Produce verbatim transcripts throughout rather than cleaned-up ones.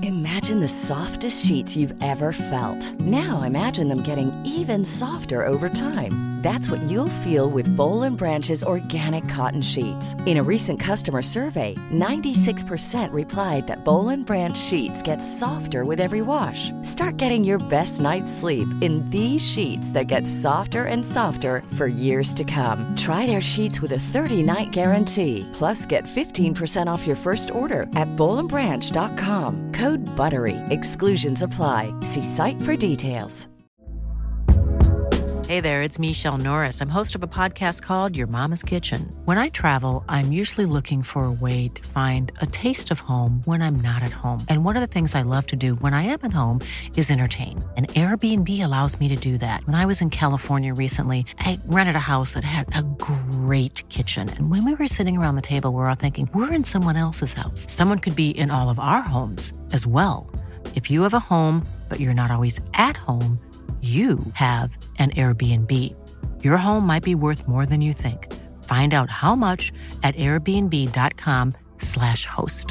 Imagine the softest sheets you've ever felt. Now imagine them getting even softer over time. That's what you'll feel with Boll and Branch's organic cotton sheets. In a recent customer survey, ninety-six percent replied that Boll and Branch sheets get softer with every wash. Start getting your best night's sleep in these sheets that get softer and softer for years to come. Try their sheets with a thirty-night guarantee. Plus, get fifteen percent off your first order at boll and branch dot com. Code BUTTERY. Exclusions apply. See site for details. Hey there, it's Michelle Norris. I'm host of a podcast called Your Mama's Kitchen. When I travel, I'm usually looking for a way to find a taste of home when I'm not at home. And one of the things I love to do when I am at home is entertain. And Airbnb allows me to do that. When I was in California recently, I rented a house that had a great kitchen. And when we were sitting around the table, we were all thinking, we're in someone else's house. Someone could be in all of our homes as well. If you have a home, but you're not always at home, you have an Airbnb. Your home might be worth more than you think. Find out how much at airbnb.com slash host.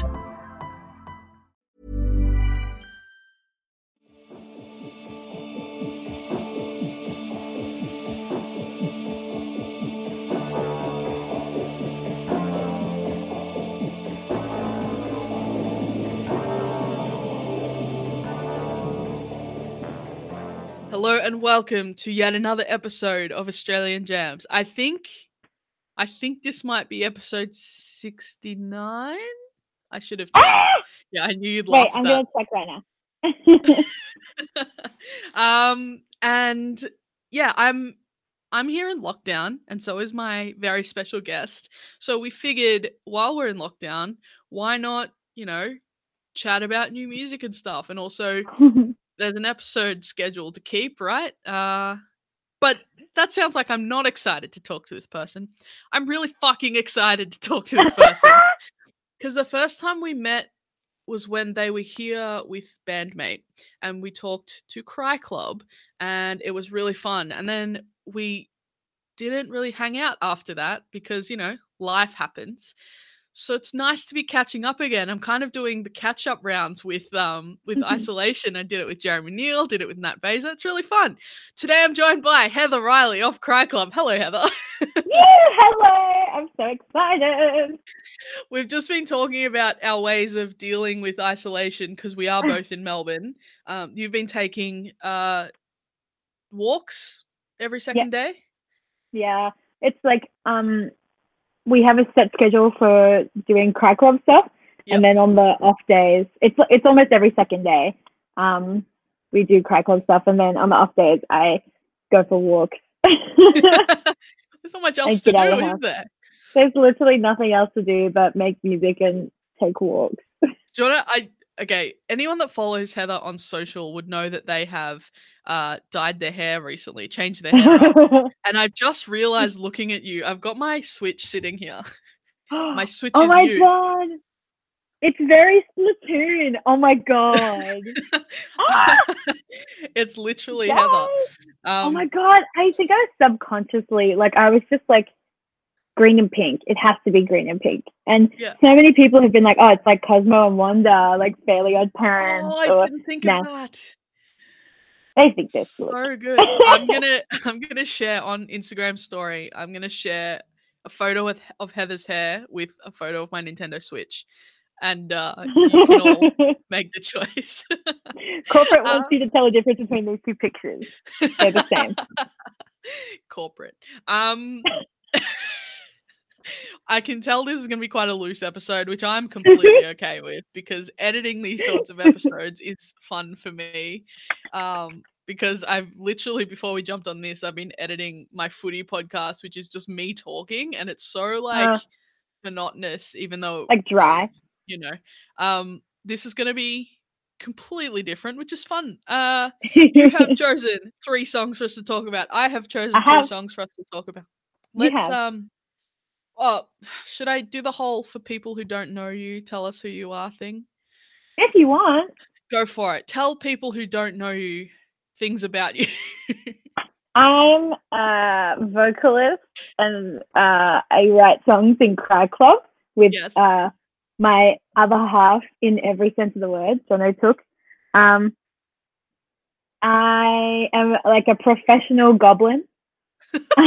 Hello and welcome to yet another episode of Australian Jams. I think, I think this might be episode sixty-nine. I should have checked. Yeah, I knew you'd laugh Wait, I'm at gonna check right now. um, and yeah, I'm I'm here in lockdown, and so is my very special guest. So we figured while we're in lockdown, why not, you know, chat about new music and stuff, and also. There's an episode scheduled to keep, right? Uh, but that sounds like I'm not excited to talk to this person. I'm really fucking excited to talk to this person. Because the first time we met was when they were here with Bandmate. And we talked to Cry Club. And it was really fun. And then we didn't really hang out after that. Because, you know, life happens. So it's nice to be catching up again. I'm kind of doing the catch-up rounds with um with Isolation. I did it with Jeremy Neal, did it with Nat Beza. It's really fun. Today I'm joined by Heather Riley of Cry Club. Hello, Heather. Yeah, hello. I'm so excited. We've just been talking about our ways of dealing with isolation because we are both in Melbourne. Um, you've been taking uh walks every second yeah. day? Yeah. It's like um we have a set schedule for doing Cry Club stuff, yep. And then on the off days, it's it's almost every second day. Um, we do Cry Club stuff, and then on the off days, I go for walks. There's not much else to do, is there? There's literally nothing else to do but make music and take walks. Do you wanna, I okay? Anyone that follows Heather on social would know that they have uh, dyed their hair recently, changed their hair up. And I've just realized looking at you, I've got my Switch sitting here. My Switch oh is my you. God. It's very Splatoon. Oh my God. ah! It's literally yes! Heather. Um, oh my um, God. I think I subconsciously, like I was just like, green and pink. It has to be green and pink. And yeah. so many people have been like, oh, it's like Cosmo and Wanda, like Fairly Odd Parents. Oh, I or, didn't think nah. of that. I think that's so good. good. I'm gonna I'm gonna share on Instagram story. I'm gonna share a photo of, of Heather's hair with a photo of my Nintendo Switch, and uh, you can all make the choice. Corporate wants uh, you to tell the difference between these two pictures. They're the same. Corporate. Um. I can tell this is going to be quite a loose episode, which I'm completely okay with because editing these sorts of episodes is fun for me. Um, because I've literally, before we jumped on this, I've been editing my footy podcast, which is just me talking, and it's so like uh, monotonous, even though like dry. You know, um, this is going to be completely different, which is fun. Uh, you have chosen three songs for us to talk about. I have chosen I have. two songs for us to talk about. Let's um. Oh, should I do the whole for people who don't know you, tell us who you are thing? If you want. Go for it. Tell people who don't know you things about you. I'm a vocalist and uh, I write songs in Cry Club with yes. uh, my other half in every sense of the word, Jono took. Um, I am like a professional goblin. uh,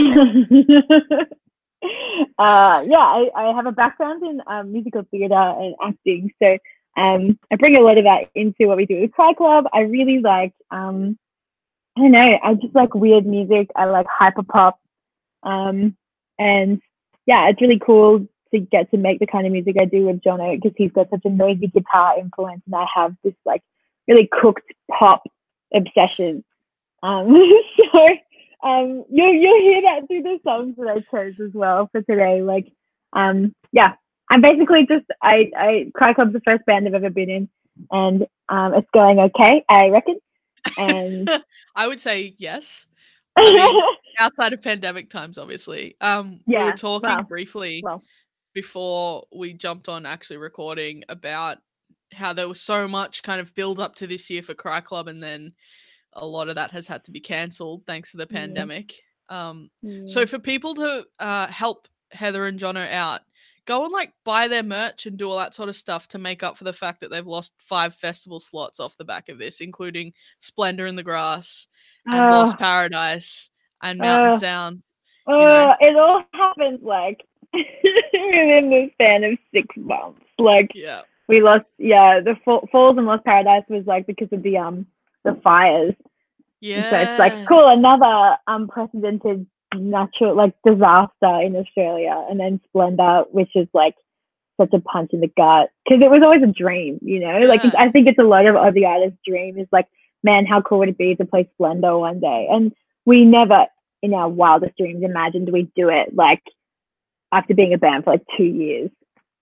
yeah, I, I have a background in um, musical theatre and acting, so um, I bring a lot of that into what we do with Cry Club. I really like, um, I don't know, I just like weird music. I like hyper pop, um, and yeah, it's really cool to get to make the kind of music I do with Jono because he's got such a noisy guitar influence, and I have this like really cooked pop obsession. Um, so um, you'll you'll hear that through the songs that I chose as well for today. Like, um, yeah, I'm basically just I I Cry Club's the first band I've ever been in, and um, it's going okay, I reckon. And I would say yes. I mean, outside of pandemic times, obviously. Um, yeah, we were talking well, briefly well. before we jumped on actually recording about how there was so much kind of build up to this year for Cry Club, and then a lot of that has had to be cancelled thanks to the pandemic. Yeah. Um, yeah. So for people to uh, help Heather and Jono out, go and like buy their merch and do all that sort of stuff to make up for the fact that they've lost five festival slots off the back of this, including Splendor in the Grass and uh, Lost Paradise and Mountain uh, Sound. Uh, you know. It all happened like within the span of six months. Like, yeah. We lost, yeah, the Fall, Falls and Lost Paradise was like because of the um the fires. Yeah. So it's like cool, another unprecedented natural like disaster in Australia, and then Splendor, which is like such a punch in the gut because it was always a dream, you know. Yeah. Like it's, I think it's a lot of Aussie artists' dream is like, man, how cool would it be to play Splendor one day? And we never, in our wildest dreams, imagined we'd do it. Like after being a band for like two years.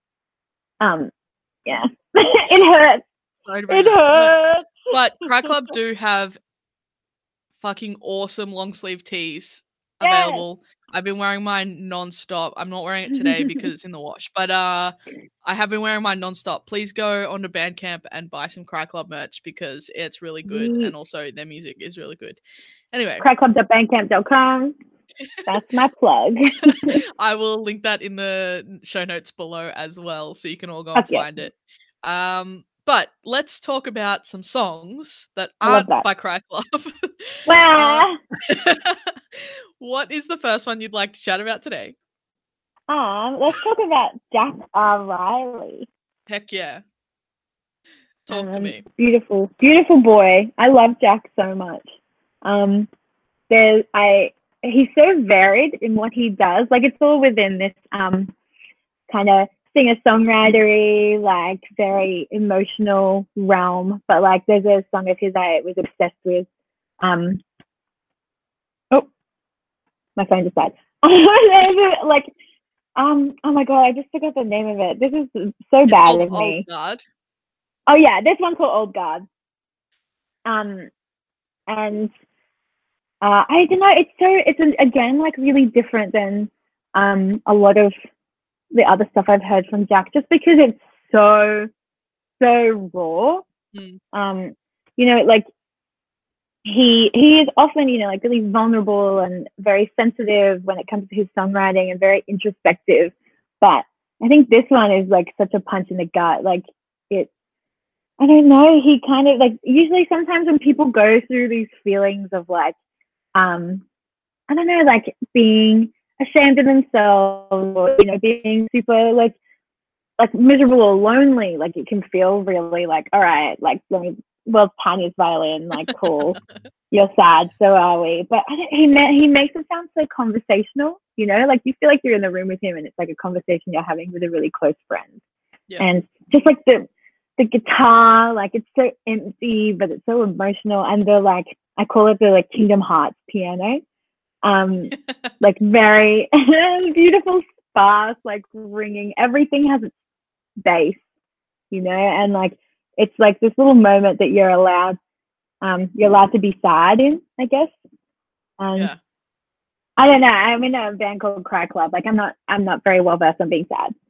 Um. Yeah, it hurts. It hurts. But Cry Club do have fucking awesome long sleeve tees yes. available. I've been wearing mine non-stop. I'm not wearing it today because it's in the wash, but uh, I have been wearing mine non-stop. Please go onto Bandcamp and buy some Cry Club merch because it's really good, mm. and also their music is really good. Anyway, cry club dot bandcamp dot com. That's my plug. I will link that in the show notes below as well, so you can all go and okay. find it. Um, but let's talk about some songs that aren't that. by Cry Club. Wow. uh, what is the first one you'd like to chat about today? Um, let's talk about Jack R. Riley. Heck yeah. Talk um, to me. Beautiful, beautiful boy. I love Jack so much. Um, there's I. He's so varied in what he does. Like it's all within this um kind of singer-songwritery, like very emotional realm. But like there's a song of his I was obsessed with. Um oh my phone just died. like um oh my god, I just forgot the name of it. This is so it's bad of Old me. Guard. Oh yeah, this one called Old Guard. Um and Uh, I don't know. It's so it's an, again like really different than um, a lot of the other stuff I've heard from Jack, just because it's so so raw. Mm. Um, you know, like he he is often you know like really vulnerable and very sensitive when it comes to his songwriting and very introspective. But I think this one is like such a punch in the gut. Like it. I don't know. He kind of like usually sometimes when people go through these feelings of like. Um, I don't know, like being ashamed of themselves, or you know, being super like, like miserable or lonely. Like it can feel really like, all right, like let me, well, Tanya's violin, like cool, you're sad, so are we. But I don't, he ma- he makes it sound so conversational, you know, like you feel like you're in the room with him, and it's like a conversation you're having with a really close friend. Yeah. And just like the the guitar, like it's so empty, but it's so emotional, and they're like. I call it the like Kingdom Hearts piano, um, like very beautiful, sparse, like ringing. Everything has its bass, you know, and like it's like this little moment that you're allowed, um, you're allowed to be sad in, I guess. Um, yeah. I don't know. I'm in a band called Cry Club. Like I'm not, I'm not very well versed on being sad,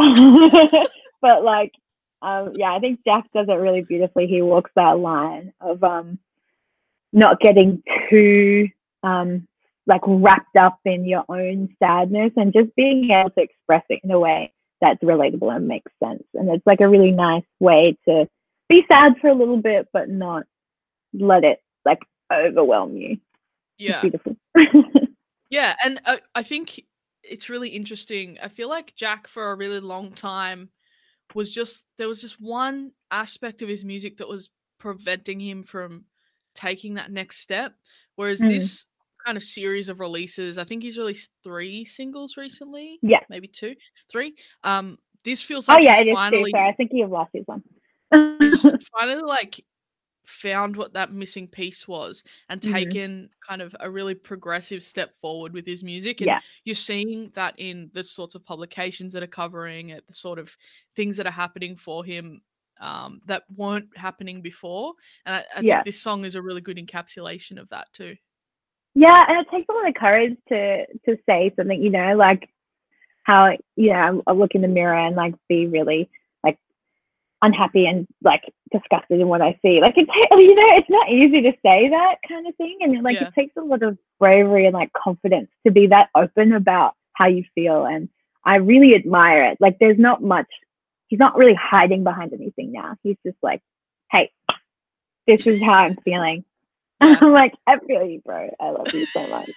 but like, um, yeah, I think Jack does it really beautifully. He walks that line of um. not getting too um, like wrapped up in your own sadness and just being able to express it in a way that's relatable and makes sense. And it's like a really nice way to be sad for a little bit, but not let it like overwhelm you. Yeah. It's beautiful. Yeah, and uh, I think it's really interesting. I feel like Jack for a really long time was just there was just one aspect of his music that was preventing him from taking that next step. Whereas Mm. this kind of series of releases, I think he's released three singles recently. Yeah. Maybe two, three. Um, this feels Oh like yeah, he's it is finally too. Sorry, I think you have lost his one. he's finally like found what that missing piece was and Mhm. taken kind of a really progressive step forward with his music. And Yeah. you're seeing that in the sorts of publications that are covering it, the sort of things that are happening for him um, that weren't happening before. And I, I Yeah. think this song is a really good encapsulation of that too. Yeah, and it takes a lot of courage to to say something, you know, like how, you know, I look in the mirror and like be really like unhappy and like disgusted in what I see. Like it, ta- you know, it's not easy to say that kind of thing, and like Yeah. it takes a lot of bravery and like confidence to be that open about how you feel. And I really admire it. Like there's not much. He's not really hiding behind anything now. He's just like, hey, this is how I'm feeling. Yeah. I'm like, I feel you, bro. I love you so much.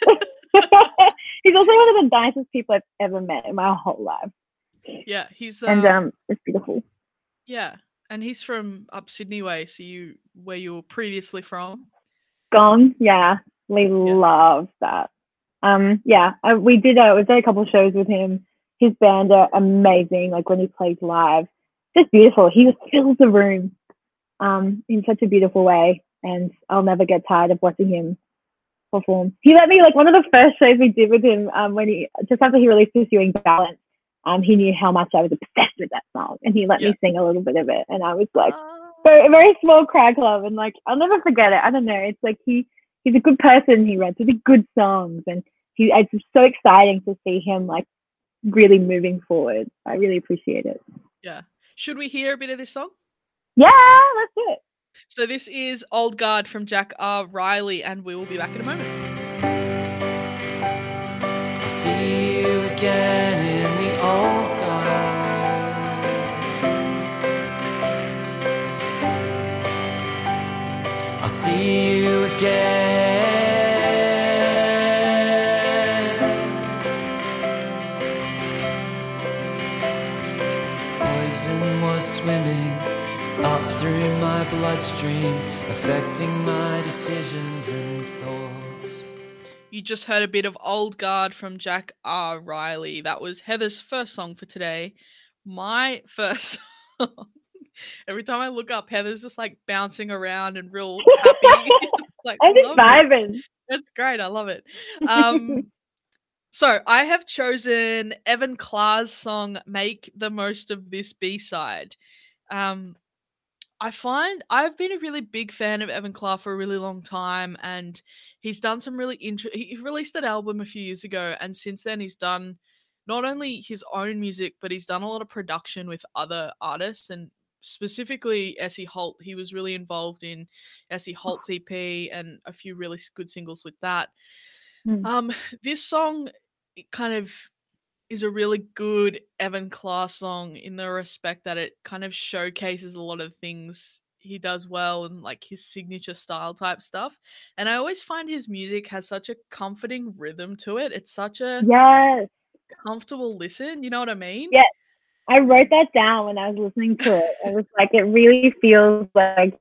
He's also one of the nicest people I've ever met in my whole life. Yeah, he's And um, um, it's beautiful. yeah, and he's from up Sydney way, so you where you were previously from. Gone, yeah, we love that. Um, yeah, I, we did a we did a couple of shows with him. His band are amazing. Like when he plays live, just beautiful. He just fills the room, um, in such a beautiful way, and I'll never get tired of watching him perform. He let me, like, one of the first shows we did with him, um, when he just after he released Pursuing Balance, um, he knew how much I was obsessed with that song, and he let Yeah. me sing a little bit of it, and I was like, Oh. so a very small crowd club, and like I'll never forget it. I don't know. It's like he he's a good person. He writes really good songs, and he it's just so exciting to see him like really moving forward. I really appreciate it. Yeah. Should we hear a bit of this song? Yeah, let's do it. So this is Old Guard from Jack R. Riley, and we will be back in a moment. I'll see you again in the old guard. I'll see you again. Poison was swimming up through my bloodstream, affecting my decisions and thoughts. You just heard a bit of Old Guard from Jack R. Riley. That was Heather's first song for today. My first song. Every time I look up, Heather's just like bouncing around and real happy. Like, I'm just love it. vibing. That's great. I love it. Um, so I have chosen Evan Clarr's song "Make the Most of This B-Side." Um, I find I've been a really big fan of Evan Clarr for a really long time, and he's done some really interesting. He released an album a few years ago, and since then he's done not only his own music, but he's done a lot of production with other artists, and specifically Essie Holt. He was really involved in Essie Holt's E P and a few really good singles with that. Mm. Um, this song it kind of is a really good Evan Clarr song in the respect that it kind of showcases a lot of things he does well and like his signature style type stuff. And I always find his music has such a comforting rhythm to it. It's such a Yes. comfortable listen. You know what I mean? Yeah. I wrote that down when I was listening to it. It was like, it really feels like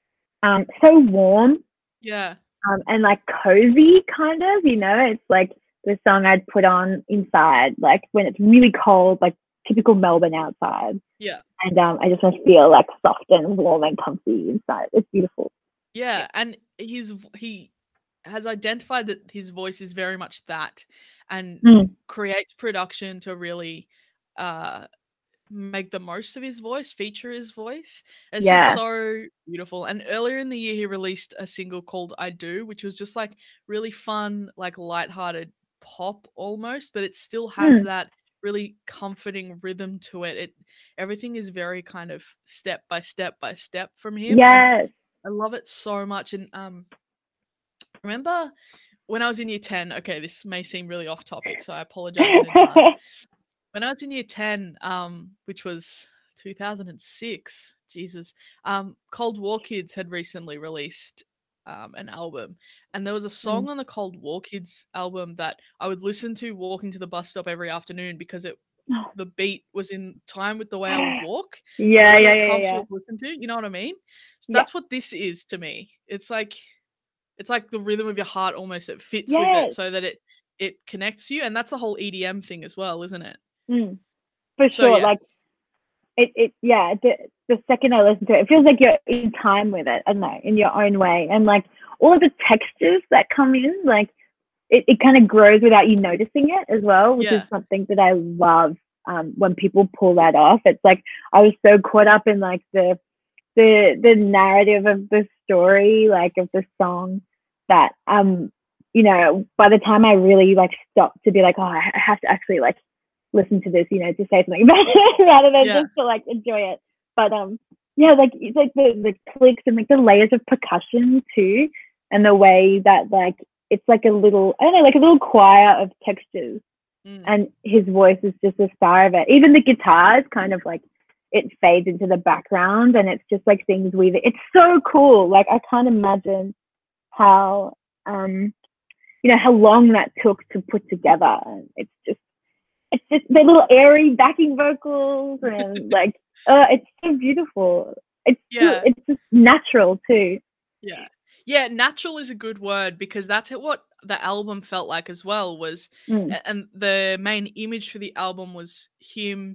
um, so warm. Yeah. Um, and like cozy kind of, you know, it's like the song I'd put on inside, like when it's really cold, like typical Melbourne outside. Yeah. And um, I just want to feel like soft and warm and comfy inside. It's beautiful. Yeah. And he's, he has identified that his voice is very much that and Mm. creates production to really, uh, make the most of his voice, feature his voice. It's Yeah. just so beautiful. And earlier in the year, he released a single called I Do, which was just like really fun, like lighthearted pop almost, but it still has Mm. that really comforting rhythm to it. It everything is very kind of step by step by step from him. And Yes. I love it so much. And um, remember when I was in year ten, okay, this may seem really off topic, so I apologize in advance. When I was in year ten, um, which was two thousand six, Jesus, um, Cold War Kids had recently released um, an album, and there was a song Mm. on the Cold War Kids album that I would listen to walking to the bus stop every afternoon because it the beat was in time with the way I would walk. And it Yeah, was yeah, really yeah, comfortable yeah. to listen to. You know what I mean? So Yeah. that's what this is to me. It's like it's like the rhythm of your heart almost. It fits with Yes. it so that it it connects you, and that's the whole E D M thing as well, isn't it? Mm. For So, sure. yeah. Like it, it yeah, the the second I listen to it, it feels like you're in time with it, I don't know, in your own way. And like all of the textures that come in, like it, it kind of grows without you noticing it as well, which Yeah. is something that I love um, when people pull that off. It's like I was so caught up in like the the the narrative of the story, like of the song, that um you know, by the time I really like stopped to be like, oh, I have to actually like listen to this, you know, to say something about it rather than Yeah. just to like enjoy it. But um yeah, like it's like the, the clicks and like the layers of percussion too, and the way that like it's like a little, I don't know, like a little choir of textures, Mm. and his voice is just the star of it. Even the guitars kind of like it fades into the background, and it's just like things weaving. It's so cool. Like I can't imagine how um you know how long that took to put together. And it's just it's just the little airy backing vocals and like uh it's so beautiful. It's Yeah. it's just natural too. Yeah. Yeah, natural is a good word because that's it, what the album felt like as well was Mm. a- and the main image for the album was him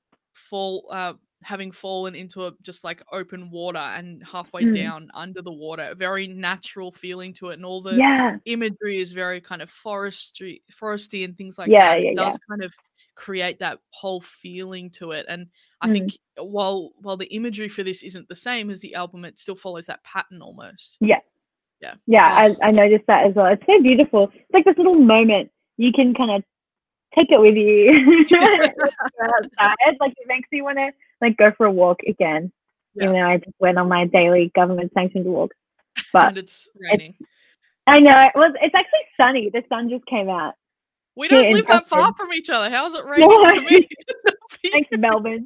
fall uh having fallen into a just like open water and halfway Mm. down under the water. A very natural feeling to it, and all the Yeah. imagery is very kind of forestry foresty and things like Yeah, that. yeah, It yeah. does kind of create that whole feeling to it. And I Mm. think while while the imagery for this isn't the same as the album, it still follows that pattern almost. Yeah. Yeah. Yeah, Oh, I, I noticed that as well. It's so beautiful. It's like this little moment you can kind of take it with you when you're outside. Like it makes me want to like go for a walk again. Yeah. Even though I just went on my daily government sanctioned walk. But and it's raining. I know it was. It's actually sunny. The sun just came out. We here don't in live that far Preston. from each other. How's it raining No. for me? Thanks, Melbourne.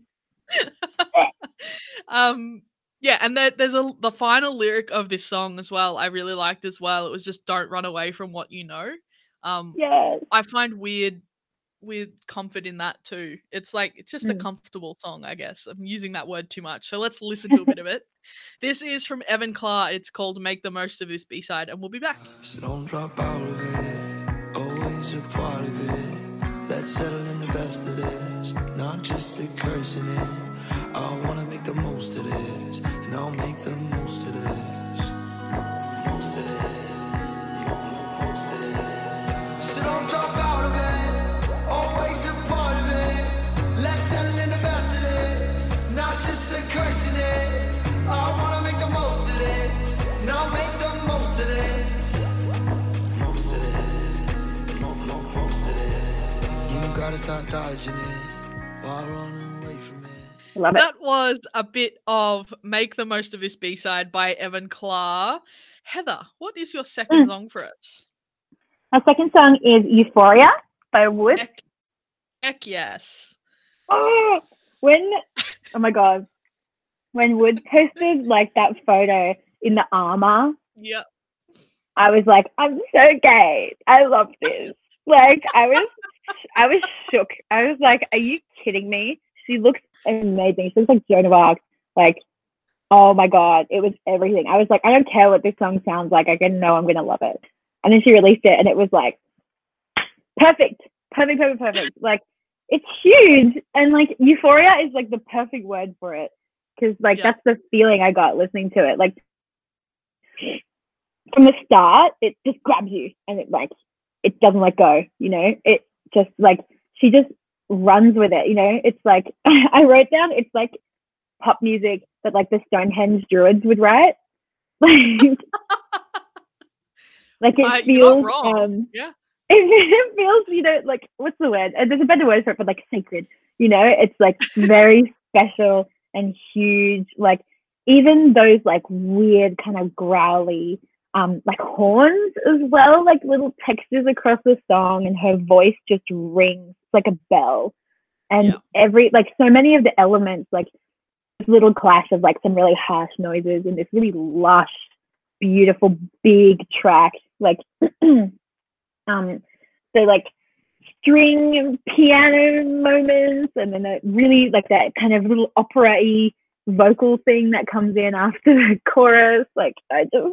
um yeah, and there, there's a the final lyric of this song as well I really liked as well. It was just don't run away from what you know. um Yes. I find weird weird comfort in that too. It's like it's just a Mm. comfortable song, I guess. I'm using that word too much, so let's listen to a bit of it. This is from Evan Clark. It's called Make the Most of This B-side, and we'll be back. So don't drop out of it, always a part of it. Let's settle in the best of this, not just the cursing it. I wanna make the most of this, and I'll make the most of this. Most of this, most of this. So don't drop out of it, always a part of it. Let's settle in the best of this, not just the cursing it. I wanna make the most of this, and I'll make the most of this. Most of this, mo- mo- most of this. You gotta stop dodging it while running away from it. Love it. That was a bit of Make the Most of This B-side by Evan Clark. Heather, what is your second Mm. song for us? My second song is Euphoria by Wood. Heck, heck yes. Oh, when, oh my God, when Wood posted like that photo in the armor, Yep. I was like, I'm so gay. I love this. Like, I was, I was shook. I was like, are you kidding me? She looks amazing. She looks like Joan of Arc. Like, oh my God, it was everything. I was like, I don't care what this song sounds like. I can know I'm gonna love it. And then she released it, and it was like, perfect, perfect, perfect, perfect. Like, it's huge, and like Euphoria is like the perfect word for it, because like Yeah. that's the feeling I got listening to it. Like from the start, it just grabs you, and it like it doesn't let go. You know, it just like she just runs with it. You know, it's like I wrote down, it's like pop music that like the Stonehenge druids would write. Like, like it Uh, you're not feels wrong. um Yeah. it, it feels, you know, like what's the word? Uh, There's a better word for it, but like sacred. You know, it's like very special and huge. Like even those like weird kind of growly um like horns as well, like little textures across the song, and her voice just rings like a bell. And Yeah. every, like, so many of the elements, like, this little clash of, like, some really harsh noises and this really lush, beautiful, big track. Like, um, so, like, string and piano moments, and then a really, like, that kind of little opera-y vocal thing that comes in after the chorus. Like, I just,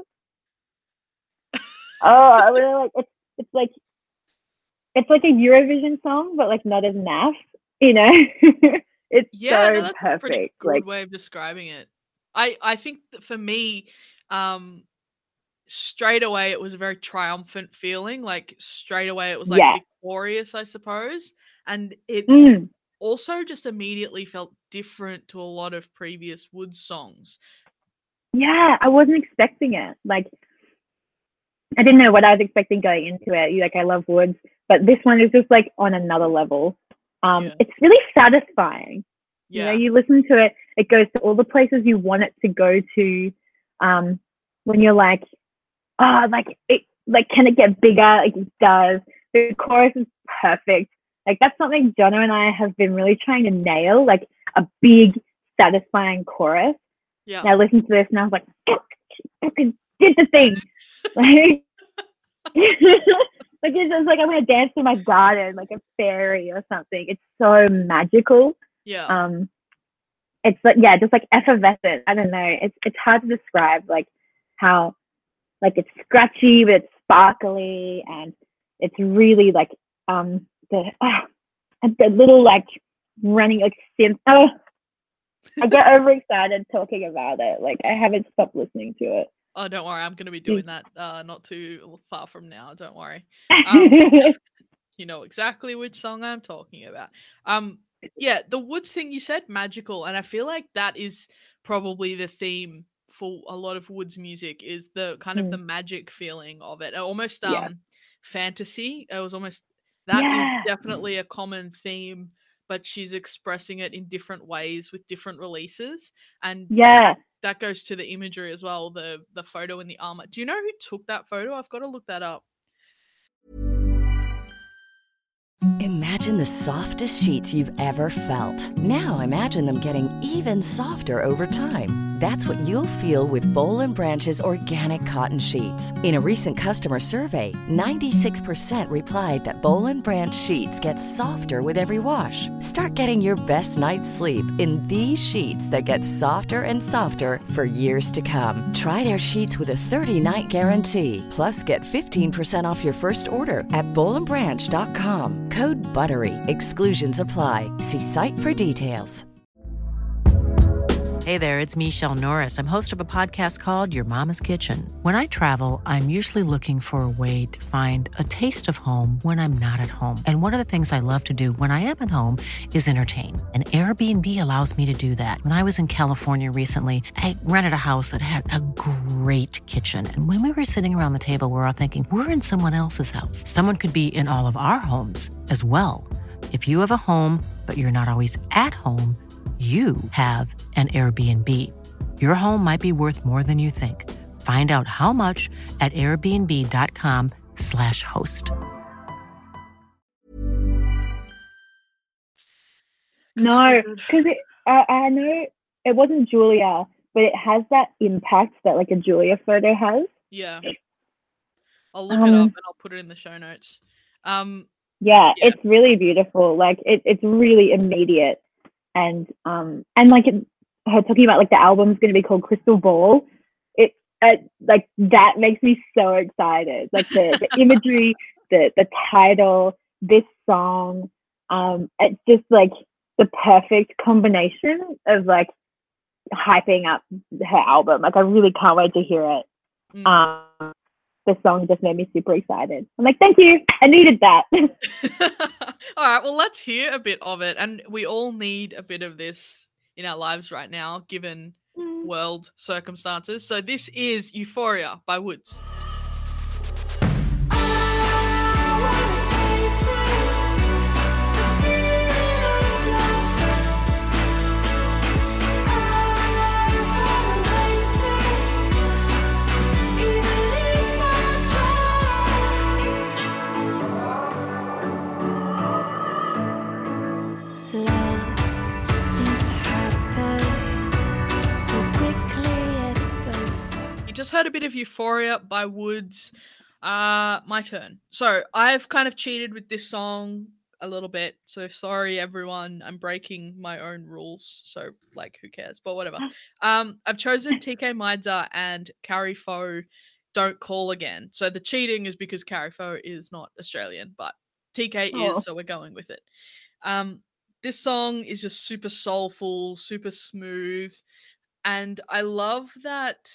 oh, I really like, it's, it's like, it's like a Eurovision song, but, like, not as naff, you know? It's Yeah, so no, that's a pretty perfect. good Like, way of describing it. I I think that for me, um, straight away it was a very triumphant feeling. Like straight away it was like yeah. victorious, I suppose, and it Mm, also just immediately felt different to a lot of previous Woods songs. yeah, I wasn't expecting it. Like, I didn't know what I was expecting going into it. Like, I love Woods, but this one is just, like, on another level. Um, Yeah. It's really satisfying. You know, Yeah, you listen to it, it goes to all the places you want it to go to. Um, when you're like, oh, like, it, like, can it get bigger? Like, it does. The chorus is perfect. Like, that's something Jono and I have been really trying to nail, like, a big, satisfying chorus. yeah, And I listened to this and I was like, fuck, fucking did the thing. Like, like, it's just like I'm going to dance in my garden like a fairy or something. It's so magical. yeah. Um, it's like, yeah, just like effervescent. I don't know. It's it's hard to describe, like, how, like, it's scratchy but it's sparkly, and it's really like um the oh, and the little, like, running, like, synth. Oh, I get overexcited talking about it. Like, I haven't stopped listening to it. Oh, don't worry, I'm going to be doing that uh, not too far from now. Don't worry. Um, you know exactly which song I'm talking about. Um, yeah, the Woods thing you said, magical, and I feel like that is probably the theme for a lot of Woods music, is the kind of Mm. the magic feeling of it, almost Yeah. um fantasy. It was almost that Yeah. is definitely a common theme, but she's expressing it in different ways with different releases, and Yeah. that goes to the imagery as well, the the photo in the armor. Do you know who took that photo? I've got to look that up. Imagine the softest sheets you've ever felt. Now imagine them getting even softer over time. That's what you'll feel with Boll and Branch's organic cotton sheets. In a recent customer survey, ninety-six percent replied that Boll and Branch sheets get softer with every wash. Start getting your best night's sleep in these sheets that get softer and softer for years to come. Try their sheets with a thirty-night guarantee. Plus, get fifteen percent off your first order at boll and branch dot com. Code BUTTERY. Exclusions apply. See site for details. Hey there, it's Michelle Norris. I'm host of a podcast called Your Mama's Kitchen. When I travel, I'm usually looking for a way to find a taste of home when I'm not at home. And one of the things I love to do when I am at home is entertain. And Airbnb allows me to do that. When I was in California recently, I rented a house that had a great kitchen. And when we were sitting around the table, we were all thinking, we're in someone else's house. Someone could be in all of our homes as well. If you have a home, but you're not always at home, you have an Airbnb. Your home might be worth more than you think. Find out how much at airbnb.com slash host. No, because I, I know it wasn't Julia, but it has that impact that, like, a Julia photo has. Yeah. I'll look Um, it up and I'll put it in the show notes. Um, Yeah, Yeah. it's really beautiful. Like, it, it's really immediate. And um and like it, her talking about, like, the album's going to be called Crystal Ball. It uh, like, that makes me so excited. Like, the, the imagery, the the title, this song, um, it's just like the perfect combination of, like, hyping up her album. Like, I really can't wait to hear it. mm. Um, the song just made me super excited. I'm like, thank you. I needed that. All right, well, let's hear a bit of it. And we all need a bit of this in our lives right now, given world circumstances. So this is Euphoria by Woods. Life just heard a bit of Euphoria by Woods. Uh, my turn. So I've kind of cheated with this song a little bit. So sorry, everyone. I'm breaking my own rules. So like, who cares? But whatever. Um, I've chosen T K Maidza and Carrie Foe, Don't Call Again. So the cheating is because Carrie Foe is not Australian, but T K Oh. is, so we're going with it. Um, this song is just super soulful, super smooth. And I love that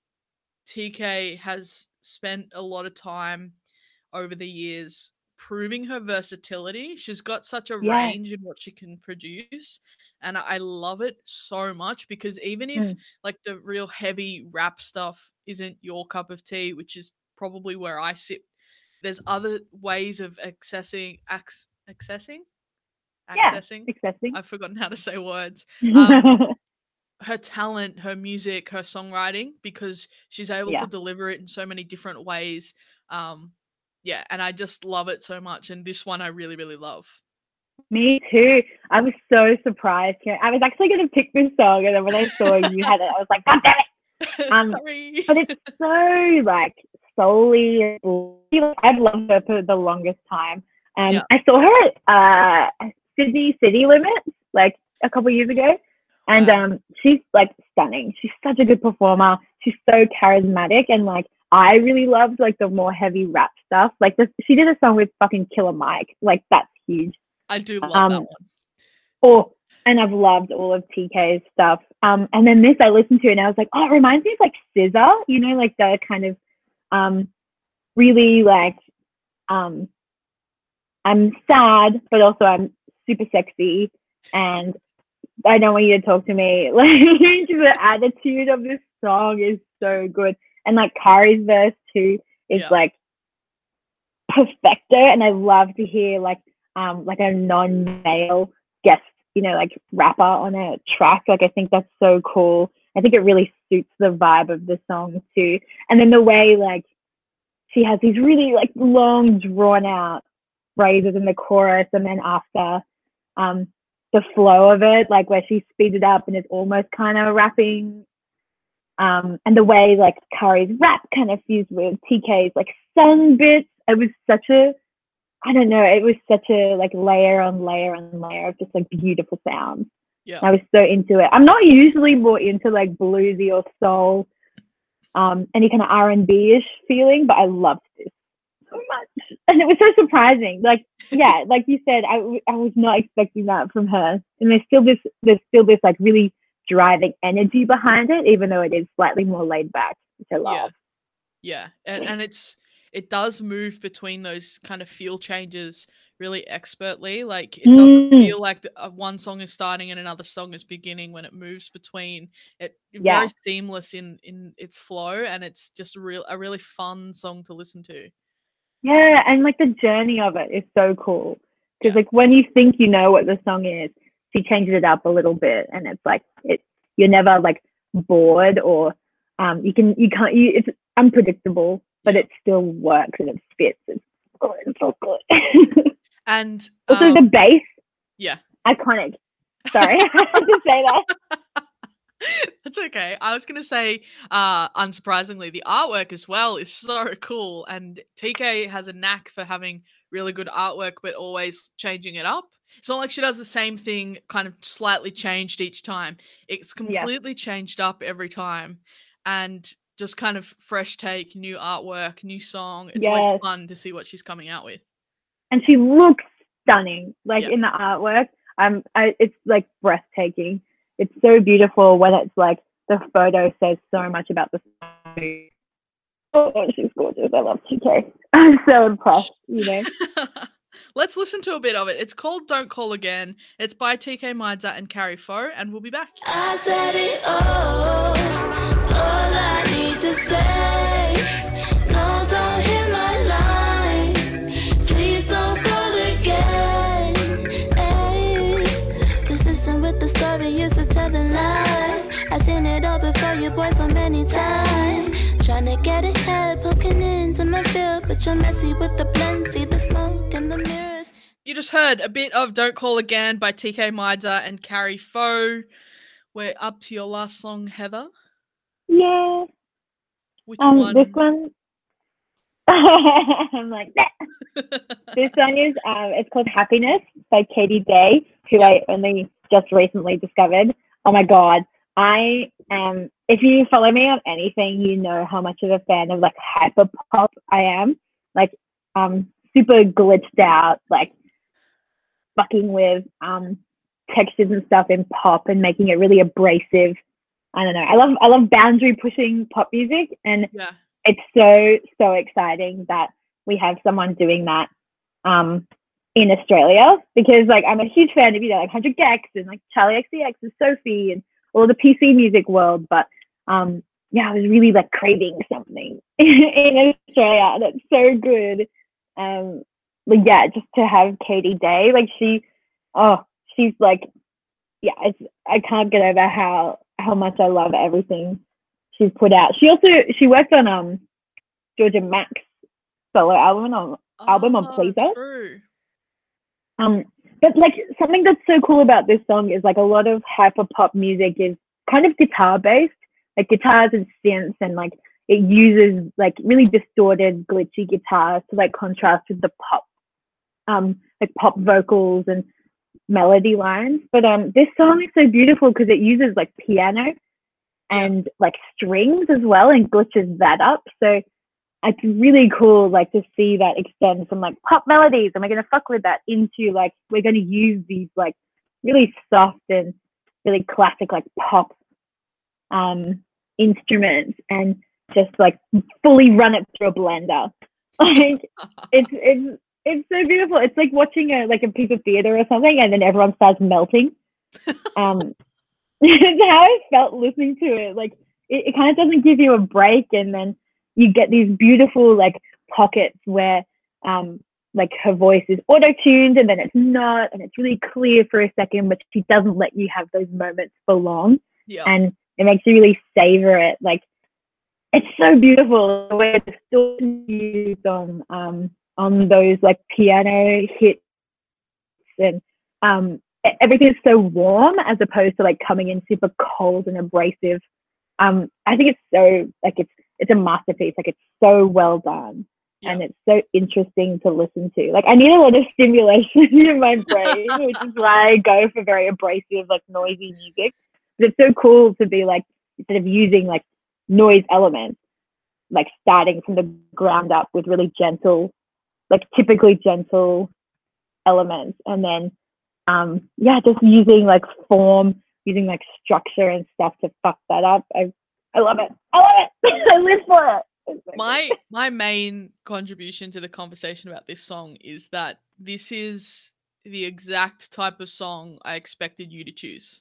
T K has spent a lot of time over the years proving her versatility. She's got such a Yeah. range in what she can produce. And I love it so much because even if Mm. like the real heavy rap stuff isn't your cup of tea, which is probably where I sit, there's other ways of accessing, ac- accessing, Yeah, accessing. accepting. I've forgotten how to say words. Um, her talent, her music, her songwriting, because she's able Yeah. to deliver it in so many different ways. Um, yeah, and I just love it so much. And this one I really, really love. Me too. I was so surprised. I was actually going to pick this song, and then when I saw you had it, I was like, God damn it! Um, Sorry. But it's so like solely. I've loved her for the longest time. Um, Yeah. I saw her at uh, Sydney City Limits like a couple years ago, and Wow. um, she's like stunning. She's such a good performer. She's so charismatic, and like I really loved like the more heavy rap stuff. Like this, she did a song with fucking Killer Mike. Like that's huge. I do love Um, that one. Oh, and I've loved all of T K's stuff. Um, and then this I listened to and I was like, oh, it reminds me of like S Z A, you know, like the kind of um really like um I'm sad, but also I'm super sexy and I don't want you to talk to me. Like the attitude of this song is so good. And like Kari's verse too is Yeah. like perfecto. And I love to hear like um like a non-male guest, you know, like rapper on a track. Like I think that's so cool. I think it really suits the vibe of the song too. And then the way like she has these really like long drawn out phrases in the chorus and then after um the flow of it, like where she speeds it up and is almost kind of rapping. Um, and the way like Kari's rap kind of fused with T K's like song bits. It was such a, I don't know, it was such a like layer on layer on layer of just like beautiful sounds. Yeah. I was so into it. I'm not usually more into like bluesy or soul, um, any kind of R and B-ish feeling, but I loved this so much. And it was so surprising. Like, yeah, like you said, I, I was not expecting that from her. And there's still this, there's still this like really driving energy behind it, even though it is slightly more laid back, which I love. Yeah. Yeah. And and it's it does move between those kind of feel changes really expertly. Like it doesn't Mm. feel like the, uh, one song is starting and another song is beginning when it moves between. It Yeah. very seamless in in its flow, and it's just a real a really fun song to listen to. Yeah, and like the journey of it is so cool. Because Yeah. like when you think you know what the song is, she changes it up a little bit and it's like it you're never like bored or um you can you can't you it's unpredictable, but Yeah. it still works and it fits. It's good, it's so good. And Also um, the bass, yeah. iconic. Sorry, I had to say that. That's okay. I was gonna say, uh, unsurprisingly, the artwork as well is so cool, and T K has a knack for having really good artwork, but always changing it up. It's not like she does the same thing, kind of slightly changed each time. It's completely changed up every time, and just kind of fresh take, new artwork, new song. It's always Yes. fun to see what she's coming out with. And she looks stunning, like Yeah. in the artwork. Um, I, it's like breathtaking. It's so beautiful when it's like the photo says so much about the song. Oh, she's gorgeous. I love T K. I'm so impressed, you know. Let's listen to a bit of it. It's called Don't Call Again. It's by T K Maidza and Carrie Foe, and we'll be back. I said it all, all I need to say. No, don't hit my line. Please don't call again. Ay. Persistent with the story, used to telling lies. I seen it all before you boys so many times. Trying to get ahead, poking into my field, but you're messy with the blend. See the smoke and the mirrors. You just heard a bit of Don't Call Again by T K Maidza and Carrie Foe. We're up to your last song, Heather. Yeah. Which Um, one? this one, I'm like, nah. This one is um, it's called Happiness by Katie Day, who Yeah. I only just recently discovered. Oh my god, I am. If you follow me on anything, you know how much of a fan of like hyper pop I am. Like, um, super glitched out, like fucking with um textures and stuff in pop and making it really abrasive. I don't know. I love I love boundary pushing pop music, and Yeah. it's so so exciting that we have someone doing that um in Australia, because like I'm a huge fan of, you know, like one hundred gecs and like Charlie X C X and Sophie and all the P C music world, but um yeah, I was really like craving something in Australia, and it's so good. Um, like yeah, just to have Katie Day, like she, oh, she's like, yeah, it's I can't get over how how much I love everything she's put out. She also she worked on um Georgia Mack's solo album on album on Oh, Pleaser. true. Um, but like something that's so cool about this song is like a lot of hyper pop music is kind of guitar based, like guitars and synths, and like it uses like really distorted, glitchy guitars to like contrast with the pop, um, like pop vocals and melody lines. But um, this song is so beautiful because it uses like piano and like strings as well and glitches that up. So it's really cool, like to see that extend from like pop melodies, and we're gonna fuck with that into like we're gonna use these like really soft and really classic like pop um instruments and just like fully run it through a blender. Like it's it's it's so beautiful. It's like watching a like a piece of theater or something, and then everyone starts melting. Um, it's how I felt listening to it. Like it, it kind of doesn't give you a break, and then you get these beautiful like pockets where um like her voice is auto-tuned and then it's not, and it's really clear for a second, but she doesn't let you have those moments for long. Yeah. And it makes you really savor it. Like it's so beautiful the way it's still used on um on those like piano hits, and um everything is so warm as opposed to like coming in super cold and abrasive. Um, I think it's so like it's it's a masterpiece. Like it's so well done, Yeah. and it's so interesting to listen to. Like I need a lot of stimulation in my brain, which is why I go for very abrasive, like noisy music. But it's so cool to be like, instead of using like noise elements, like starting from the ground up with really gentle, like typically gentle elements, and then um yeah, just using like form, using like structure and stuff to fuck that up. I I love it. I love it. I live for it. So my my main contribution to the conversation about this song is that this is the exact type of song I expected you to choose.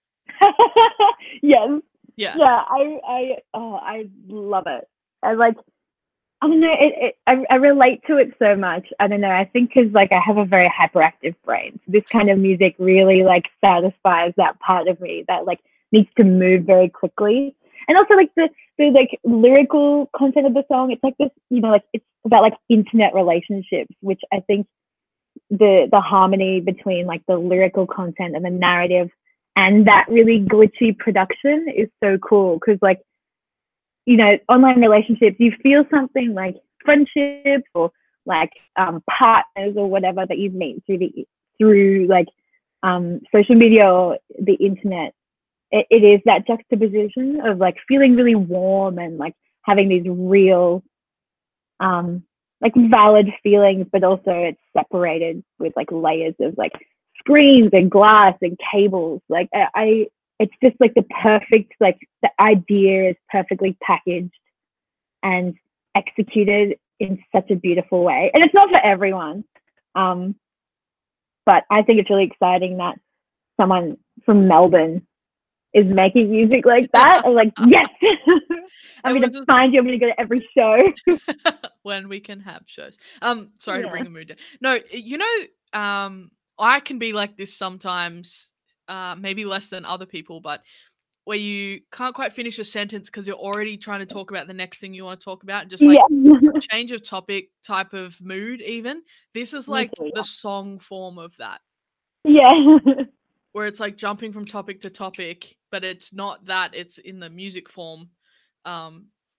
Yes. Yeah. Yeah. I I oh I love it. I like. I don't know. It, it I I relate to it so much. I don't know. I think because like I have a very hyperactive brain. So this kind of music really like satisfies that part of me that like needs to move very quickly. And also like the the like lyrical content of the song. It's like this, you know, like it's about like intimate relationships, which I think the the harmony between like the lyrical content and the narrative and that really glitchy production is so cool, because like, you know, online relationships, you feel something like friendships or like um, partners or whatever that you meet through the through like um, social media or the internet. It, it is that juxtaposition of like feeling really warm and like having these real, um, like valid feelings, but also it's separated with like layers of like screens and glass and cables. Like I, I it's just like the perfect, like the idea is perfectly packaged and executed in such a beautiful way. And it's not for everyone. Um, but I think it's really exciting that someone from Melbourne is making music like that. I'm like, yes, I'm It going was to just- find you. I'm going to go to every show. when we can have shows. Um, sorry to Yeah. bring the mood down. No, you know, um, I can be like this sometimes. Uh, maybe less than other people, but where you can't quite finish a sentence because you're already trying to talk about the next thing you want to talk about. Just like Yeah. change of topic type of mood. Even this is like too, yeah. the song form of that, Yeah. where it's like jumping from topic to topic, but it's not that. It's in the music form. Um,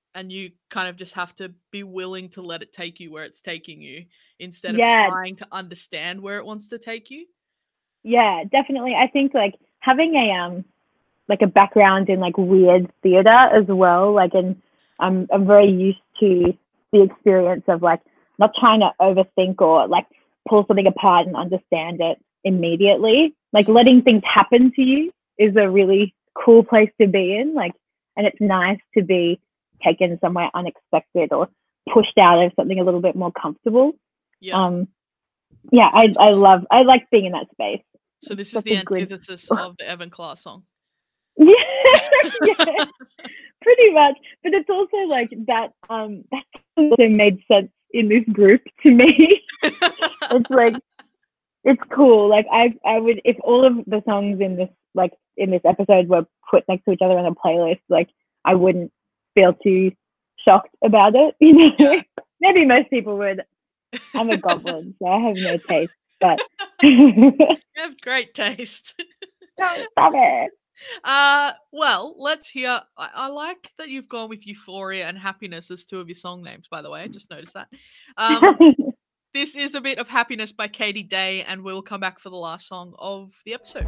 and you kind of just have to be willing to let it take you where it's taking you instead Yeah. of trying to understand where it wants to take you. Yeah, definitely. I think like having a um like a background in like weird theater as well, like, and I'm I'm very used to the experience of like not trying to overthink or like pull something apart and understand it immediately. Like letting things happen to you is a really cool place to be in. Like, and it's nice to be taken somewhere unexpected or pushed out of something a little bit more comfortable. Yeah. Um, yeah, I I love I like being in that space. So this is Such the a good- antithesis of the Evan Class song. Yeah, yeah, pretty much. But it's also like that. Um, that also made sense in this group to me. It's like it's cool. Like I, I would if all of the songs in this like in this episode were put next to each other on a playlist, like I wouldn't feel too shocked about it. You know, Yeah. maybe most people would. I'm a goblin, so I have no taste. But you You have great taste. don't stop it. Uh, well, let's hear. I, I like that you've gone with Euphoria and Happiness as two of your song names, by the way. I just noticed that. Um, this is a bit of Happiness by Katie Day, and we'll come back for the last song of the episode.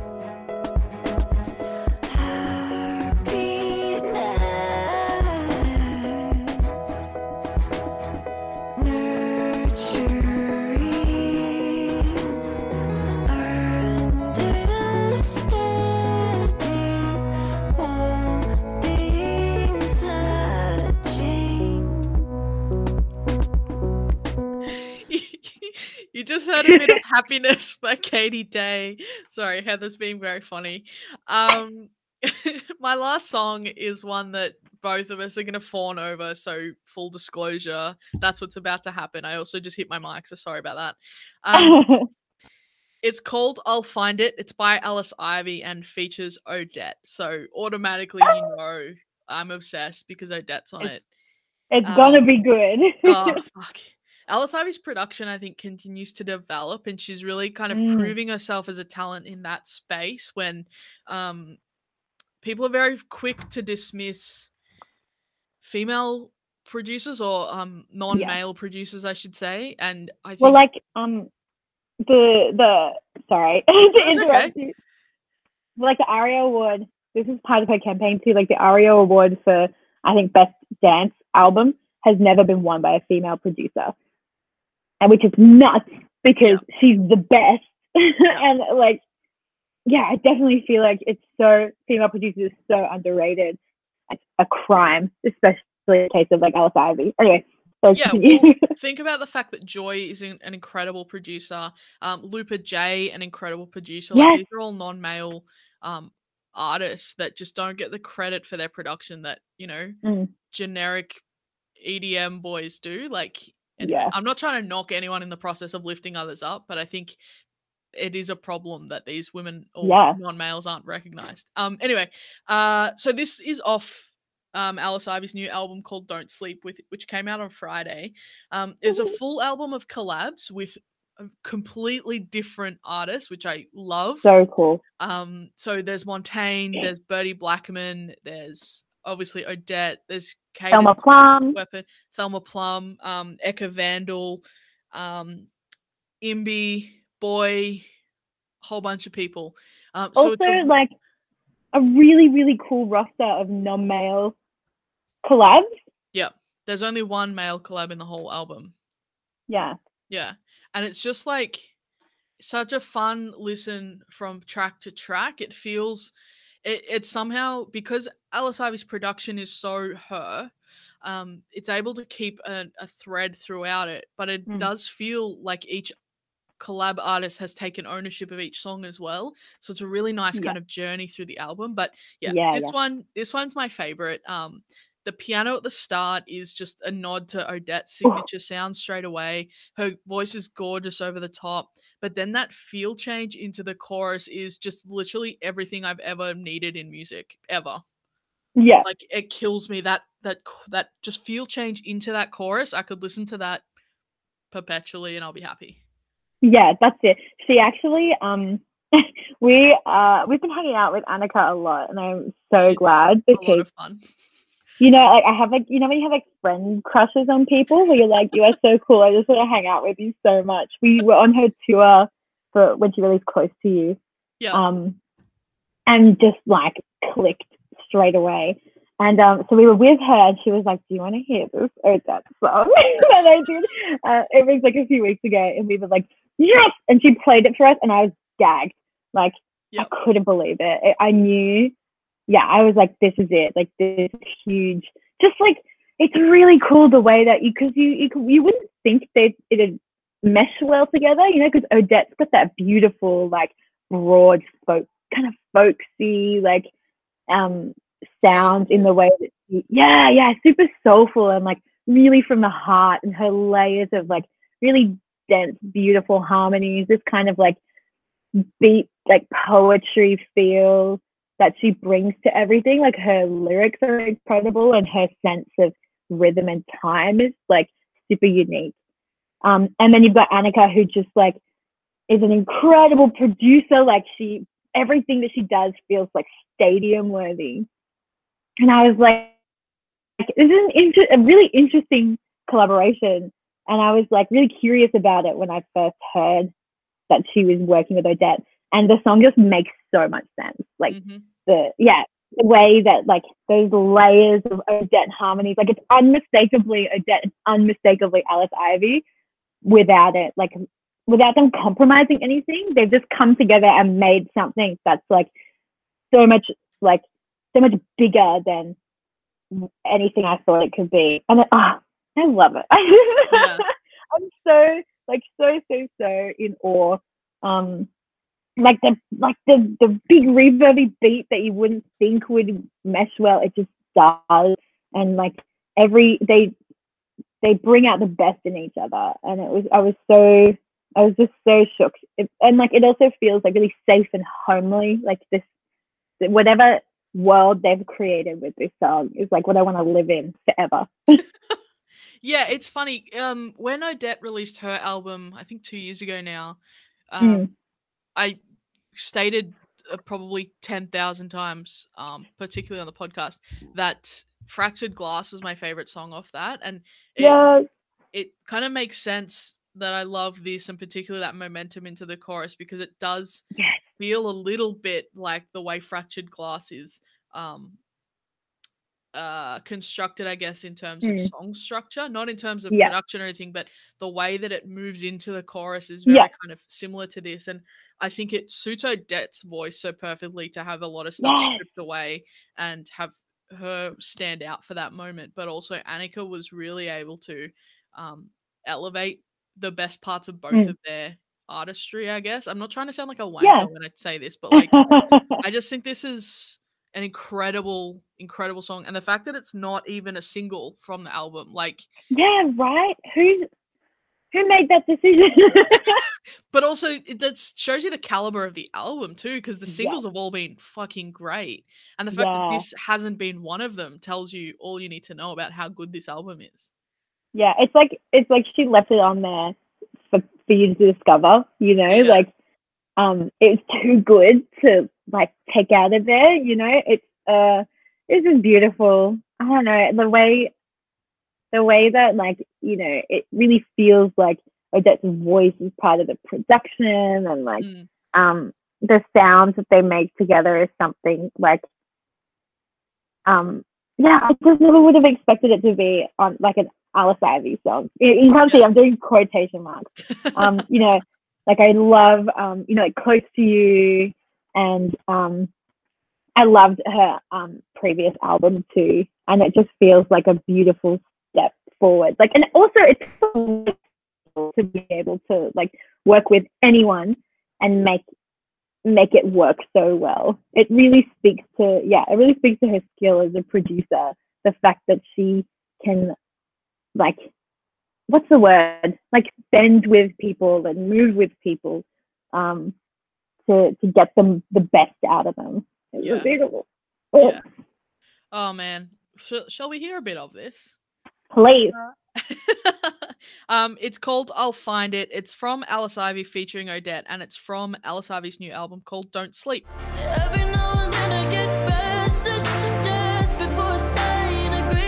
You just heard a bit of Happiness by Katie Day. Sorry, Heather's being very funny. Um, my last song is one that both of us are going to fawn over, so full disclosure, that's what's about to happen. I also just hit my mic, so sorry about that. Um, it's called I'll Find It. It's by Alice Ivy and features Odette. So automatically you know I'm obsessed because Odette's on it. It's Um, gonna be good. Oh, fuck. Alice Ivy's production, I think, continues to develop, and she's really kind of Mm. proving herself as a talent in that space when um, people are very quick to dismiss female producers or um, non-male producers, I should say. And I think Well, like um, the the sorry to That's interrupt okay. you. Like the ARIA Award, this is part of her campaign too. Like the ARIA Award for I think Best Dance Album has never been won by a female producer, and which is nuts because she's the best. And like, yeah, I definitely feel like it's so female producers are so underrated. It's a crime, especially in the case of like Alice Ivy. Anyway. So Yeah, continue. well, think about the fact that Joy is an, an incredible producer. Um, Lupa J, an incredible producer. Like Yes. these are all non-male um, artists that just don't get the credit for their production that, you know, Mm. generic E D M boys do. Like, anyway, Yeah. I'm not trying to knock anyone in the process of lifting others up, but I think it is a problem that these women or Yeah. non-males aren't recognized. Um, anyway, uh, so this is off um, Alice Ivy's new album called Don't Sleep, with which came out on Friday. Um, it's a full album of collabs with a completely different artists, which I love. So cool. Um, so there's Montaigne, there's Bertie Blackman, there's obviously Odette, there's Selma Cadence Plum. Weapon, Selma Plum, um, Eka Vandal, um, Imbi, Boy, whole bunch of people. Um, so Also, it's a, like a really, really cool roster of non-male collabs. yeah, there's only one male collab in the whole album. Yeah. Yeah, and it's just like such a fun listen from track to track. It feels it, it's somehow because Alice Ivy's production is so her, um, it's able to keep a, a thread throughout it, but it Mm. does feel like each collab artist has taken ownership of each song as well. So it's a really nice Yeah. kind of journey through the album. But yeah, Yeah, this yeah. one, this one's my favorite. Um, the piano at the start is just a nod to Odette's signature sound straight away. Her voice is gorgeous over the top, but then that feel change into the chorus is just literally everything I've ever needed in music ever. Yeah. Like it kills me that that ch- that just feel change into that chorus. I could listen to that perpetually and I'll be happy. Yeah, that's it. She actually, um, we uh, we've been hanging out with Annika a lot, and I'm so She's glad A lot because of fun. You know, like I have like, you know, when you have like friend crushes on people where you're like, you are so cool. I just want to hang out with you so much. We were on her tour for when she released Close to You. Yeah. Um, and just like clicked straight away. And um, so we were with her and she was like, do you want to hear this Odette song? And I did. Uh, it was like a few weeks ago and we were like, yes! And she played it for us and I was gagged. Like, yep. I couldn't believe it. I knew. Yeah, I was like, this is it. Like, this is huge. Just like, it's really cool the way that you, because you, you you wouldn't think that it'd mesh well together, you know, because Odette's got that beautiful, like, broad folk, kind of folksy, like, um, sound in the way that, she, yeah, yeah, super soulful and like really from the heart, and her layers of like really dense, beautiful harmonies, this kind of like beat, like poetry feel that she brings to everything. Like her lyrics are incredible and her sense of rhythm and time is like super unique. Um, and then you've got Annika, who just like is an incredible producer. Like she, everything that she does feels like stadium worthy. And I was like, this is an inter- a really interesting collaboration. And I was like really curious about it when I first heard that she was working with Odette. And the song just makes so much sense. Like mm-hmm. the, yeah, the way that like those layers of Odette harmonies, like it's unmistakably Odette, it's unmistakably Alice Ivy without it, like without them compromising anything. They've just come together and made something that's like so much, like so much bigger than anything I thought it could be. And it, oh, I love it. Yeah. I'm so like so so so in awe. Um, like the like the the big reverby beat that you wouldn't think would mesh well, it just does. And like every they they bring out the best in each other. And it was I was so I was just so shook. It, and like it also feels like really safe and homely. Like this whatever world they've created with this song is like what I want to live in forever. Yeah, it's funny. Um, when Odette released her album, I think two years ago now, um, mm. I stated uh, probably ten thousand times, um, particularly on the podcast, that Fractured Glass was my favorite song off that. And it, yes. it kind of makes sense that I love this, and particularly that momentum into the chorus, because it does yes. feel a little bit like the way Fractured Glass is um, uh, constructed, I guess, in terms mm. of song structure, not in terms of yeah. production or anything, but the way that it moves into the chorus is very yeah. kind of similar to this. And I think it suits Odette's voice so perfectly to have a lot of stuff yes. stripped away and have her stand out for that moment. But also Annika was really able to um, elevate the best parts of both mm. of their artistry, I guess. I'm not trying to sound like a wanker yeah. when I say this, but like I just think this is an incredible, incredible song. And the fact that it's not even a single from the album, like yeah, right? Who who made that decision? But also it that shows you the caliber of the album too, because the singles yeah. have all been fucking great. And the fact yeah. that this hasn't been one of them tells you all you need to know about how good this album is. Yeah, it's like it's like she left it on there for, for you to discover, you know, yeah. like um it's too good to like take out of there, you know. It's uh it's just beautiful. I don't know, the way the way that like, you know, it really feels like Odette's voice is part of the production, and like mm. um the sounds that they make together is something like um yeah, I just never would have expected it to be on like an Alice Ivy song. You can't see I'm doing quotation marks. Um, you know, like I love um, you know, like Close to You, and um I loved her um previous album too. And it just feels like a beautiful step forward. Like, and also it's so to be able to like work with anyone and make make it work so well. It really speaks to yeah, it really speaks to her skill as a producer. The fact that she can like, what's the word? Like bend with people and move with people um, to to get them the best out of them. It yeah. was beautiful. Oh. Yeah. Oh man, Sh- shall we hear a bit of this? Please. um, it's called "I'll Find It." It's from Alice Ivy featuring Odette, and it's from Alice Ivy's new album called "Don't Sleep." Every now and then I get restless, just before saying agree.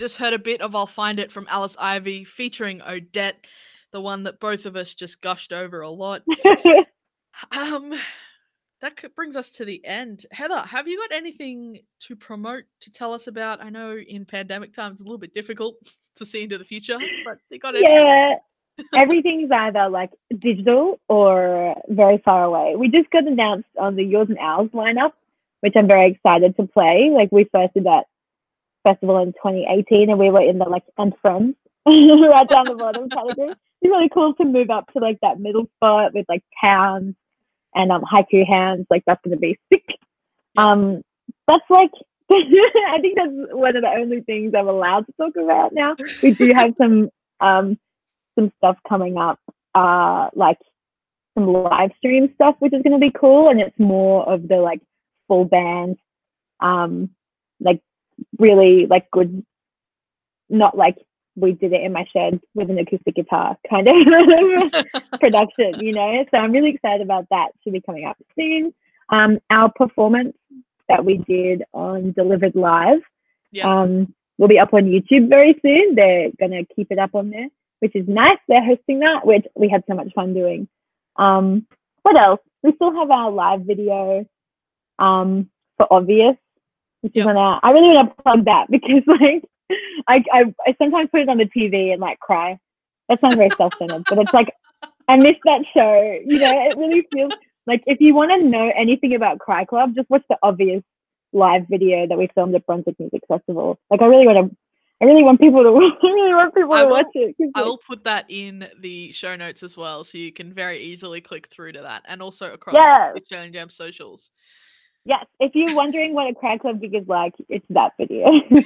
just heard a bit of I'll Find It from Alice Ivy featuring Odette, the one that both of us just gushed over a lot. um, That brings us to the end. Heather, have you got anything to promote, to tell us about? I know in pandemic times it's a little bit difficult to see into the future, but you got it. Yeah, everything's either like digital or very far away. We just got announced on the Yours and Ours lineup, which I'm very excited to play. Like we first did that festival in twenty eighteen, and we were in the like and friends right down the bottom category. It's really cool to move up to like that middle spot with like towns and um haiku hands. Like that's gonna be sick. Um, that's like I think that's one of the only things I'm allowed to talk about now. We do have some um some stuff coming up, uh, like some live stream stuff, which is gonna be cool, and it's more of the like full band, um, like really like good, not like we did it in my shed with an acoustic guitar kind of production, you know. So I'm really excited about that. Should be coming up soon. Um, our performance that we did on Delivered Live, yep. um, will be up on YouTube very soon. They're gonna keep it up on there, which is nice. They're hosting that, which we had so much fun doing. Um, what else? We still have our live video um, for Obvious, which yep. is on our. I really want to plug that because like. I, I I sometimes put it on the T V and like cry. That sounds very self-centered, but it's like I miss that show. You know, it really feels like if you want to know anything about Cry Club, just watch the Obvious live video that we filmed at Brunswick Music Festival. Like I really want to, I really want people to, I really want people I to will, watch it. I will put that in the show notes as well, so you can very easily click through to that, and also across yes. Australian Jam socials. Yes, if you're wondering what a Cry Club gig is like, it's that video.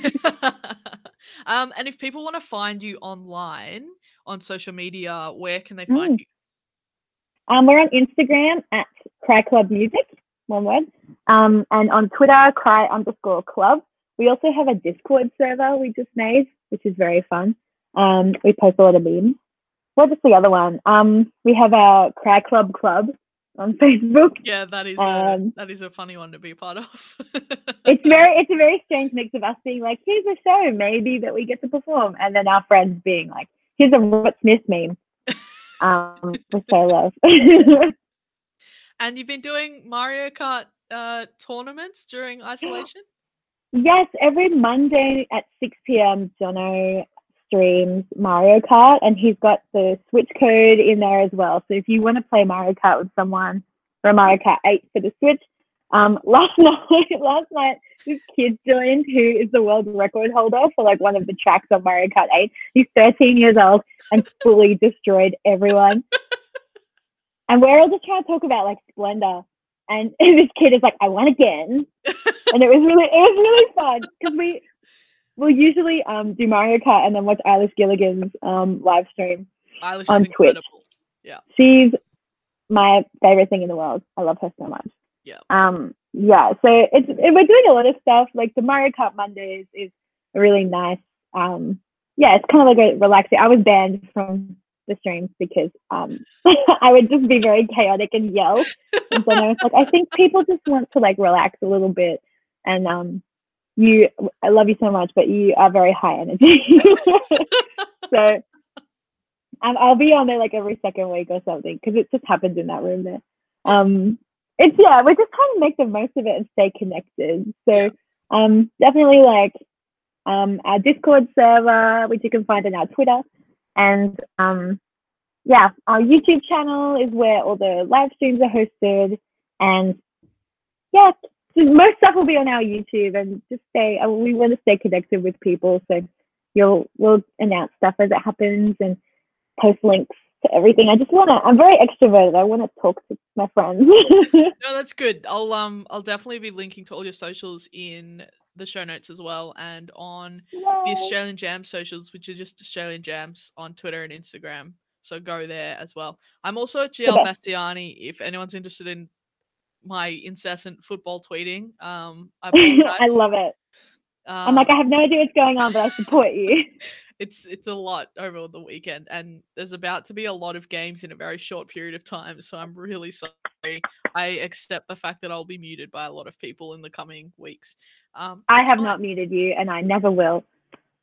um, and if people want to find you online on social media, where can they find mm. you? Um, we're on Instagram at Cry Club Music, one word, um, and on Twitter, Cry underscore Club. We also have a Discord server we just made, which is very fun. Um, we post a lot of memes. What was the other one? Um, we have our Cry Club Club on Facebook. Yeah, that is um, a that is a funny one to be a part of. it's very it's a very strange mix of us being like, here's a show maybe that we get to perform, and then our friends being like, here's a Robert Smith meme, um, which I love. And you've been doing Mario Kart uh, tournaments during isolation? Yes, every Monday at six p.m. Jono streams Mario Kart, and he's got the Switch code in there as well. So if you want to play Mario Kart with someone for Mario Kart eight for the Switch, um, last night, last night this kid joined who is the world record holder for like one of the tracks on Mario Kart eight. He's thirteen years old and fully destroyed everyone. And we're all just trying to talk about like Splendor, and this kid is like, I won again, and it was really, it was really fun because we. We'll usually um, do Mario Kart and then watch Eilish Gilligan's um, live stream Eilish on is Twitch. incredible. Yeah, she's my favorite thing in the world. I love her so much. Yeah. Um. Yeah. So it's it, we're doing a lot of stuff. Like the Mario Kart Mondays is really nice. Um. Yeah, it's kind of like a relaxing. I was banned from the streams because um I would just be very chaotic and yell. And so I was like, I think people just want to like relax a little bit, and um. You, I love you so much, but you are very high energy. So um, I'll be on there like every second week or something because it just happens in that room there. Um, it's yeah, we're just trying to make the most of it and stay connected. So um, definitely like um, our Discord server, which you can find on our Twitter, and um, yeah, our YouTube channel is where all the live streams are hosted, and yeah. Most stuff will be on our YouTube, and just stay. Uh, we want to stay connected with people, so you'll we'll announce stuff as it happens and post links to everything. I just want to. I'm very extroverted. I want to talk to my friends. No, that's good. I'll um I'll definitely be linking to all your socials in the show notes as well, and on Yay. the Australian Jam socials, which are just Australian Jams on Twitter and Instagram. So go there as well. I'm also at G L Bastiani. If anyone's interested in my incessant football tweeting. Um, I, I love it. Um, I'm like, I have no idea what's going on, but I support you. It's it's a lot over the weekend, and there's about to be a lot of games in a very short period of time. So I'm really sorry. I accept the fact that I'll be muted by a lot of people in the coming weeks. Um, I have fine. not muted you, and I never will.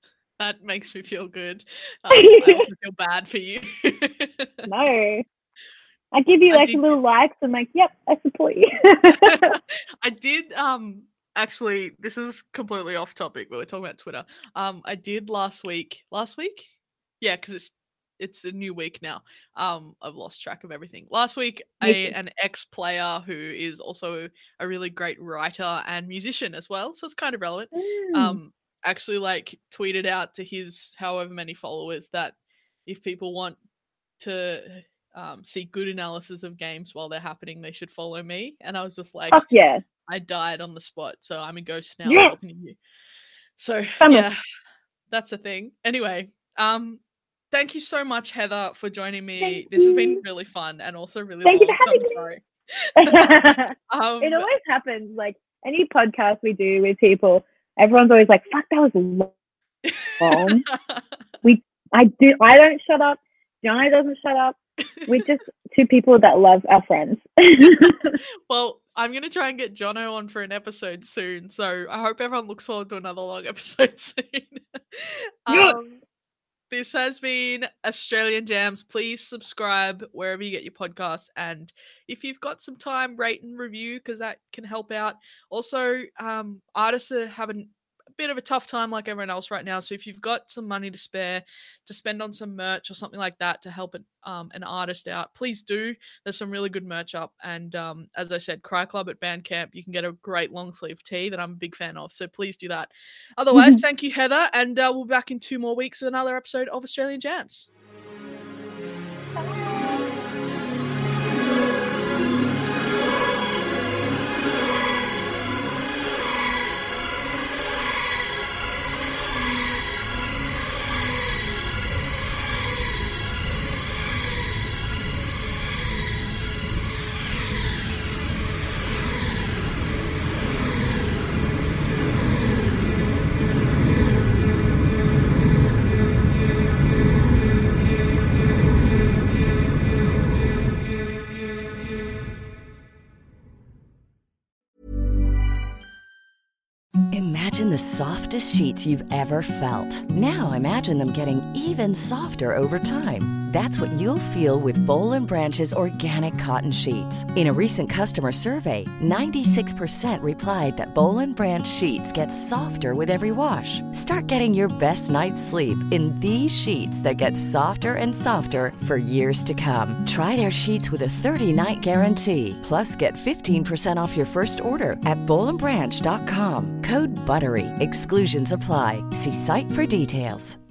That makes me feel good. Um, I also feel bad for you. No. I give you I like did- little likes. I'm like, yep, I support you. I did um actually, this is completely off topic, but we're talking about Twitter. Um I did last week. Last week? Yeah, because it's it's a new week now. Um I've lost track of everything. Last week, a an ex-player who is also a really great writer and musician as well, so it's kind of relevant. Mm. Um actually like tweeted out to his however many followers that if people want to um, see good analysis of games while they're happening, they should follow me. And I was just like, Fuck yeah. I died on the spot, so I'm a ghost now Yeah. talking to you. So Fun. yeah, that's a thing. Anyway, um, thank you so much, Heather, for joining me. Thank this has been you. really fun and also really Thank you long. for So I'm having me. sorry. um, It always happens. Like any podcast we do with people, everyone's always like, "Fuck, that was long." we, I do. I don't shut up. Johnny doesn't shut up. We're just two people that love our friends. Well, I'm going to try and get Jono on for an episode soon, so I hope everyone looks forward to another long episode soon. um, this has been Australian Jams. Please subscribe wherever you get your podcasts, and if you've got some time, rate and review because that can help out. Also, um, artists are having a bit of a tough time like everyone else right now, so if you've got some money to spare to spend on some merch or something like that to help an, um, an artist out, please do. There's some really good merch up, and um, as I said, Cry Club at Bandcamp, you can get a great long sleeve tee that I'm a big fan of, so please do that. Otherwise, thank you, Heather, and uh, we'll be back in two more weeks with another episode of Australian Jams. Imagine the softest sheets you've ever felt. Now imagine them getting even softer over time. That's what you'll feel with Boll and Branch's organic cotton sheets. In a recent customer survey, ninety-six percent replied that Boll and Branch sheets get softer with every wash. Start getting your best night's sleep in these sheets that get softer and softer for years to come. Try their sheets with a thirty-night guarantee. Plus, get fifteen percent off your first order at boll and branch dot com. Code BUTTERY. Exclusions apply. See site for details.